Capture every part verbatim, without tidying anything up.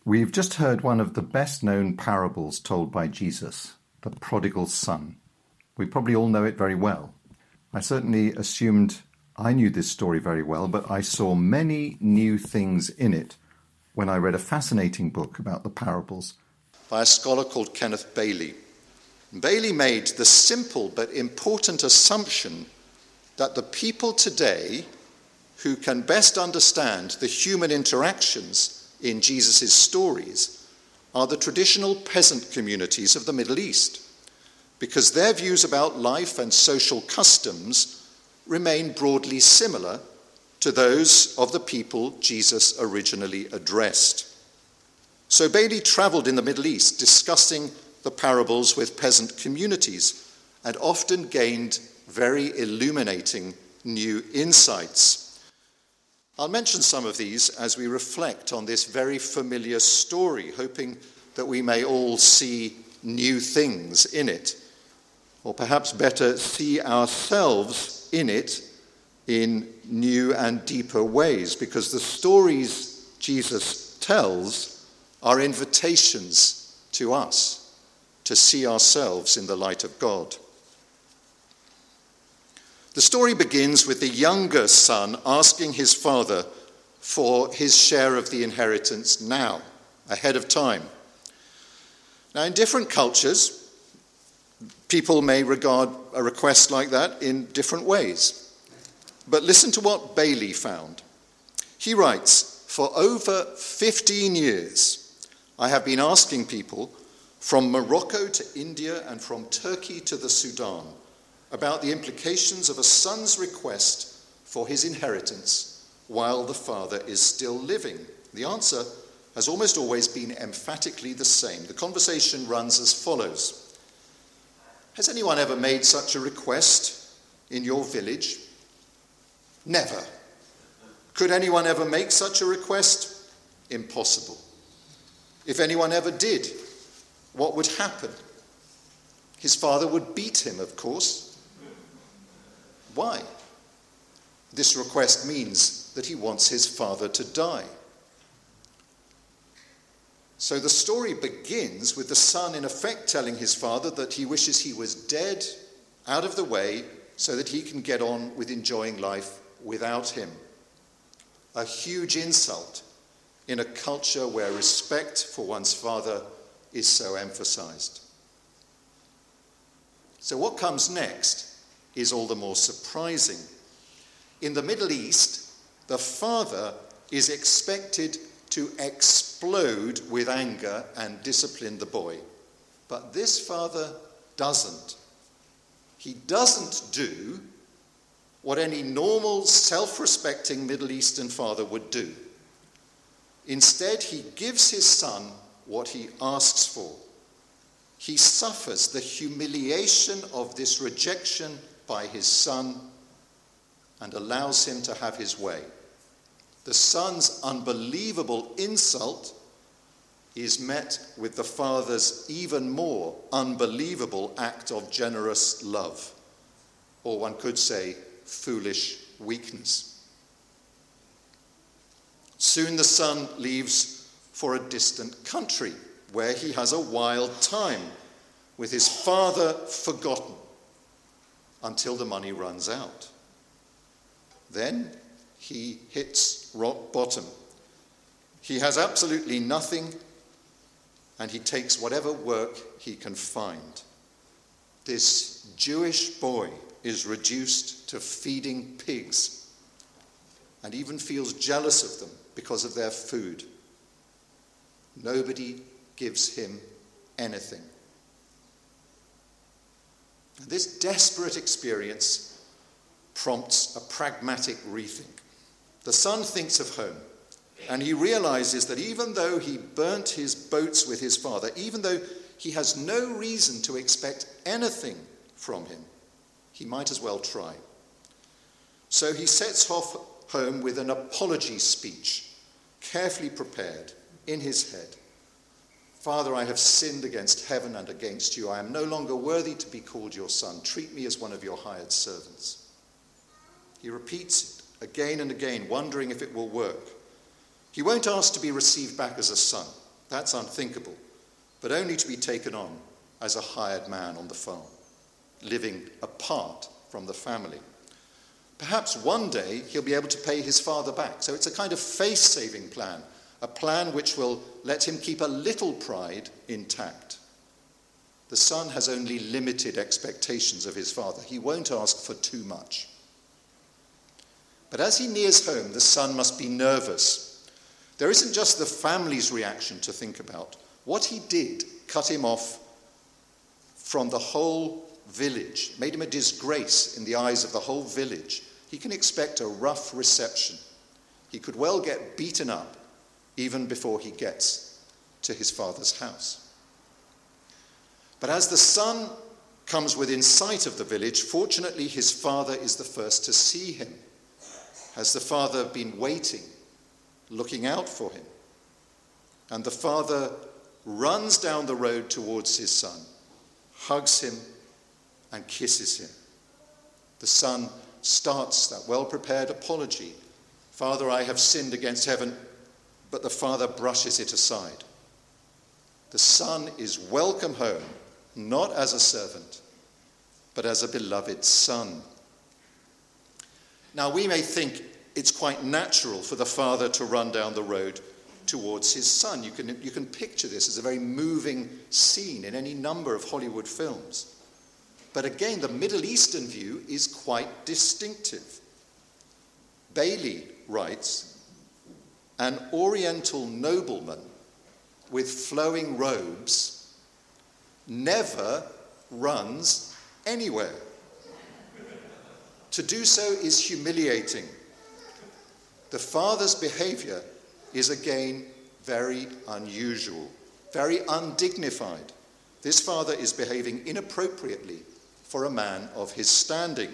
We've just heard one of the best-known parables told by Jesus, the prodigal son. We probably all know it very well. I certainly assumed I knew this story very well, but I saw many new things in it when I read a fascinating book about the parables by a scholar called Kenneth Bailey. Bailey made the simple but important assumption that the people today who can best understand the human interactions in Jesus' stories are the traditional peasant communities of the Middle East, because their views about life and social customs remain broadly similar to those of the people Jesus originally addressed. So Bailey traveled in the Middle East discussing the parables with peasant communities and often gained very illuminating new insights. I'll mention some of these as we reflect on this very familiar story, hoping that we may all see new things in it, or perhaps better, see ourselves in it in new and deeper ways, because the stories Jesus tells are invitations to us to see ourselves in the light of God. The story begins with the younger son asking his father for his share of the inheritance now, ahead of time. Now, in different cultures, people may regard a request like that in different ways. But listen to what Bailey found. He writes, "For over fifteen years, I have been asking people from Morocco to India and from Turkey to the Sudan about the implications of a son's request for his inheritance while the father is still living. The answer has almost always been emphatically the same. The conversation runs as follows. Has anyone ever made such a request in your village? Never. Could anyone ever make such a request? Impossible. If anyone ever did, what would happen? His father would beat him, of course. Why? This request means that he wants his father to die." So the story begins with the son in effect telling his father that he wishes he was dead, out of the way, so that he can get on with enjoying life without him. A huge insult in a culture where respect for one's father is so emphasized. So what comes next is all the more surprising. In the Middle East, the father is expected to explode with anger and discipline the boy. But this father doesn't. He doesn't do what any normal, self-respecting Middle Eastern father would do. Instead, he gives his son what he asks for. He suffers the humiliation of this rejection by his son and allows him to have his way. The son's unbelievable insult is met with the father's even more unbelievable act of generous love, or one could say foolish weakness. Soon the son leaves for a distant country where he has a wild time with his father forgotten until the money runs out. Then he hits rock bottom. He has absolutely nothing, and he takes whatever work he can find. This Jewish boy is reduced to feeding pigs and even feels jealous of them because of their food. Nobody gives him anything. This desperate experience prompts a pragmatic rethink. The son thinks of home, and he realizes that even though he burnt his boats with his father, even though he has no reason to expect anything from him, he might as well try. So he sets off home with an apology speech, carefully prepared in his head. "Father, I have sinned against heaven and against you. I am no longer worthy to be called your son. Treat me as one of your hired servants." He repeats it again and again, wondering if it will work. He won't ask to be received back as a son. That's unthinkable, but only to be taken on as a hired man on the farm, living apart from the family. Perhaps one day he'll be able to pay his father back. So it's a kind of face-saving plan, a plan which will let him keep a little pride intact. The son has only limited expectations of his father. He won't ask for too much. But as he nears home, the son must be nervous. There isn't just the family's reaction to think about. What he did cut him off from the whole village, made him a disgrace in the eyes of the whole village. He can expect a rough reception. He could well get beaten up even before he gets to his father's house. But as the son comes within sight of the village, fortunately his father is the first to see him. Has the father been waiting, looking out for him? And the father runs down the road towards his son, hugs him, and kisses him. The son starts that well-prepared apology. Father, I have sinned against heaven, but the father brushes it aside. The son is welcome home, not as a servant, but as a beloved son. Now, we may think it's quite natural for the father to run down the road towards his son. You can, you can picture this as a very moving scene in any number of Hollywood films. But again, the Middle Eastern view is quite distinctive. Bailey writes, an Oriental nobleman with flowing robes never runs anywhere. To do so is humiliating. The father's behavior is again very unusual, very undignified. This father is behaving inappropriately for a man of his standing.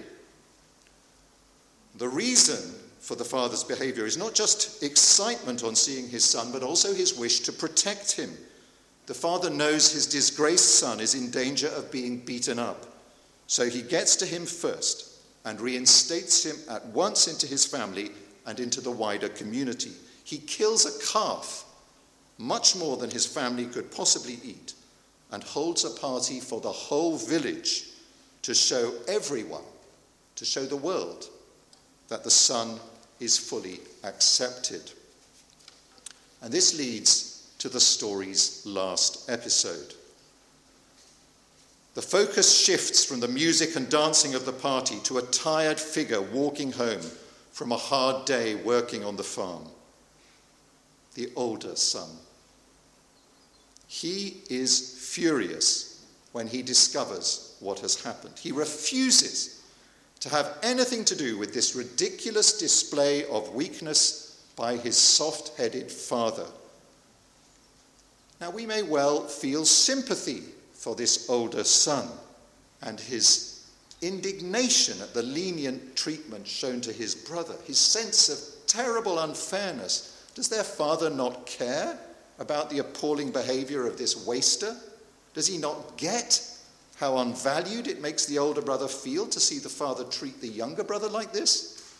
The reason for the father's behavior is not just excitement on seeing his son, but also his wish to protect him. The father knows his disgraced son is in danger of being beaten up, so he gets to him first and reinstates him at once into his family and into the wider community. He kills a calf, much more than his family could possibly eat, and holds a party for the whole village to show everyone, to show the world, that the son is fully accepted. And this leads to the story's last episode. The focus shifts from the music and dancing of the party to a tired figure walking home from a hard day working on the farm. The older son. He is furious when he discovers what has happened. He refuses to have anything to do with this ridiculous display of weakness by his soft-headed father. Now, we may well feel sympathy for this older son and his indignation at the lenient treatment shown to his brother, his sense of terrible unfairness. Does their father not care about the appalling behavior of this waster? Does he not get how unvalued it makes the older brother feel to see the father treat the younger brother like this?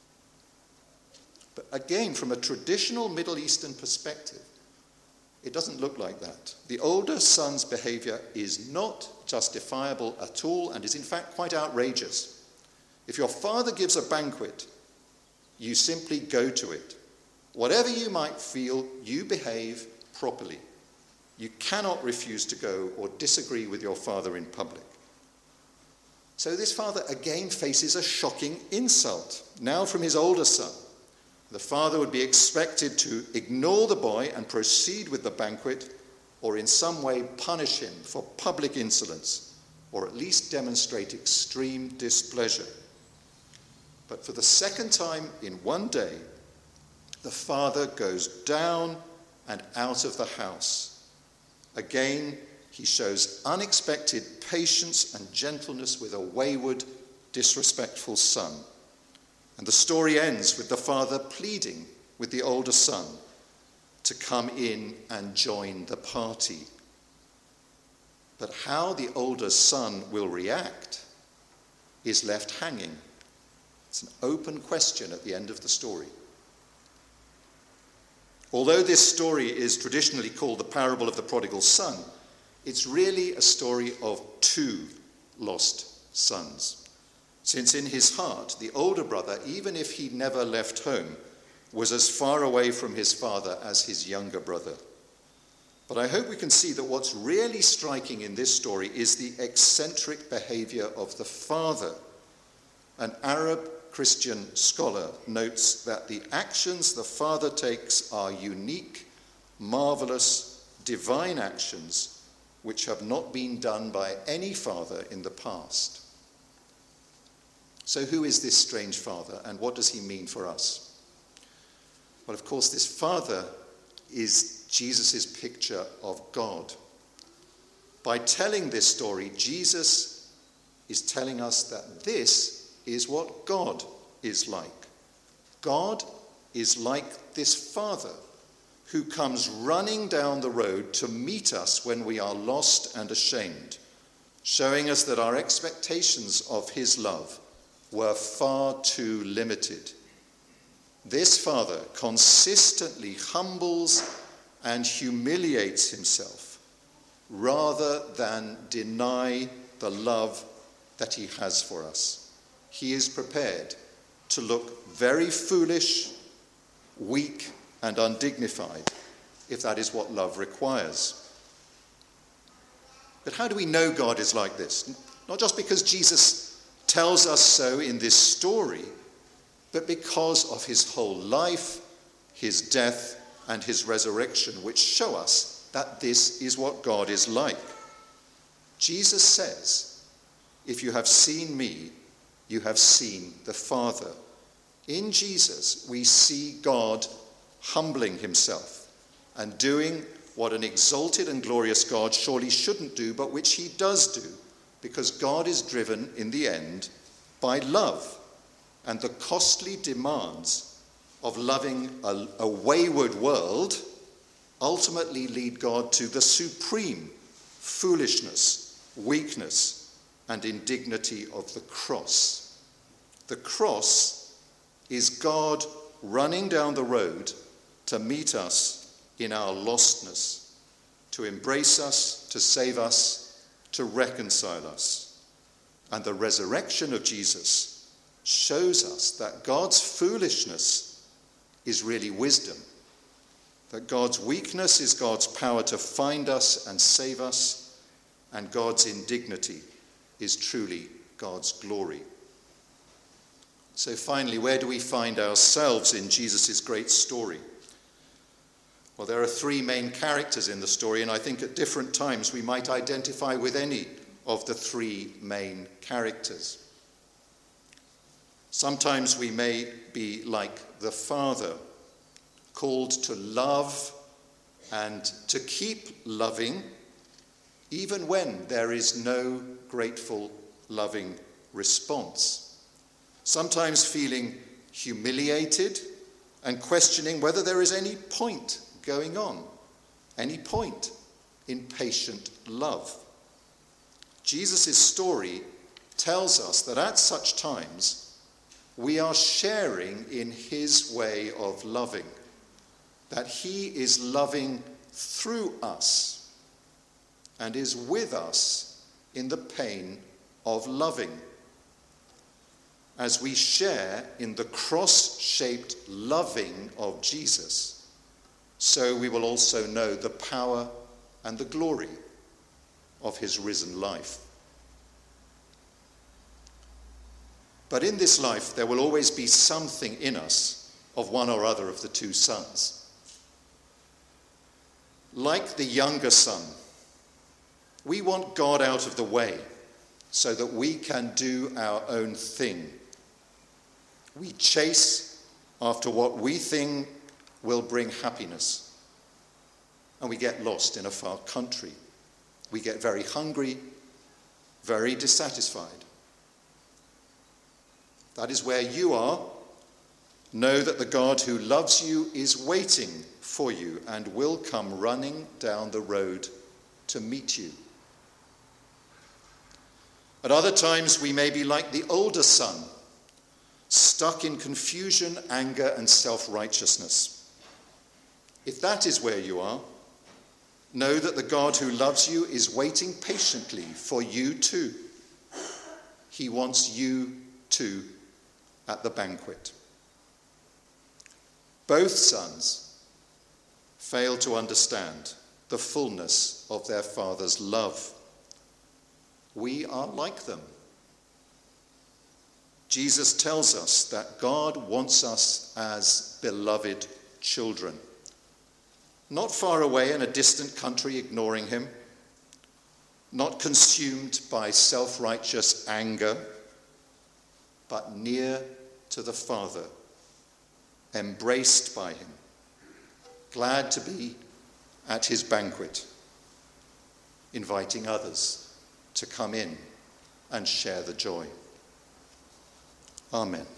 But again, from a traditional Middle Eastern perspective, it doesn't look like that. The older son's behavior is not justifiable at all and is in fact quite outrageous. If your father gives a banquet, you simply go to it. Whatever you might feel, you behave properly. You cannot refuse to go or disagree with your father in public. So this father again faces a shocking insult, now from his older son. The father would be expected to ignore the boy and proceed with the banquet, or in some way punish him for public insolence, or at least demonstrate extreme displeasure. But for the second time in one day, the father goes down and out of the house. Again, he shows unexpected patience and gentleness with a wayward, disrespectful son. And the story ends with the father pleading with the older son to come in and join the party. But how the older son will react is left hanging. It's an open question at the end of the story. Although this story is traditionally called the parable of the prodigal son, it's really a story of two lost sons. Since in his heart, the older brother, even if he never left home, was as far away from his father as his younger brother. But I hope we can see that what's really striking in this story is the eccentric behavior of the father. An Arab Christian scholar notes that the actions the father takes are unique, marvelous, divine actions which have not been done by any father in the past. So who is this strange father, and what does he mean for us? Well, of course, this father is Jesus' picture of God. By telling this story, Jesus is telling us that this is what God is like. God is like this father who comes running down the road to meet us when we are lost and ashamed, showing us that our expectations of his love were far too limited. This father consistently humbles and humiliates himself rather than deny the love that he has for us. He is prepared to look very foolish, weak, and undignified if that is what love requires. But how do we know God is like this? Not just because Jesus tells us so in this story, but because of his whole life, his death, and his resurrection, which show us that this is what God is like. Jesus says, "If you have seen me, you have seen the Father." In Jesus, we see God humbling himself and doing what an exalted and glorious God surely shouldn't do, but which he does do, because God is driven in the end by love and the costly demands of loving a, a wayward world ultimately lead God to the supreme foolishness, weakness, and indignity of the cross. The cross is God running down the road to meet us in our lostness, to embrace us, to save us, to reconcile us. And the resurrection of Jesus shows us that God's foolishness is really wisdom, that God's weakness is God's power to find us and save us, and God's indignity is truly God's glory. So finally, where do we find ourselves in Jesus' great story? Well, there are three main characters in the story, and I think at different times we might identify with any of the three main characters. Sometimes we may be like the father, called to love and to keep loving, even when there is no grateful, loving response. Sometimes feeling humiliated and questioning whether there is any point going on, any point in patient love. Jesus' story tells us that at such times, we are sharing in his way of loving, that he is loving through us and is with us in the pain of loving. As we share in the cross-shaped loving of Jesus, so we will also know the power and the glory of his risen life. But in this life, there will always be something in us of one or other of the two sons. Like the younger son, we want God out of the way so that we can do our own thing. We chase after what we think will bring happiness, and we get lost in a far country. We get very hungry, very dissatisfied. That is where you are. Know that the God who loves you is waiting for you and will come running down the road to meet you. At other times, we may be like the older son, stuck in confusion, anger, and self-righteousness. If that is where you are, know that the God who loves you is waiting patiently for you too. He wants you too at the banquet. Both sons fail to understand the fullness of their father's love. We are like them. Jesus tells us that God wants us as beloved children, not far away in a distant country ignoring him, not consumed by self-righteous anger, but near to the Father, embraced by him, glad to be at his banquet, inviting others to come in and share the joy. Amen.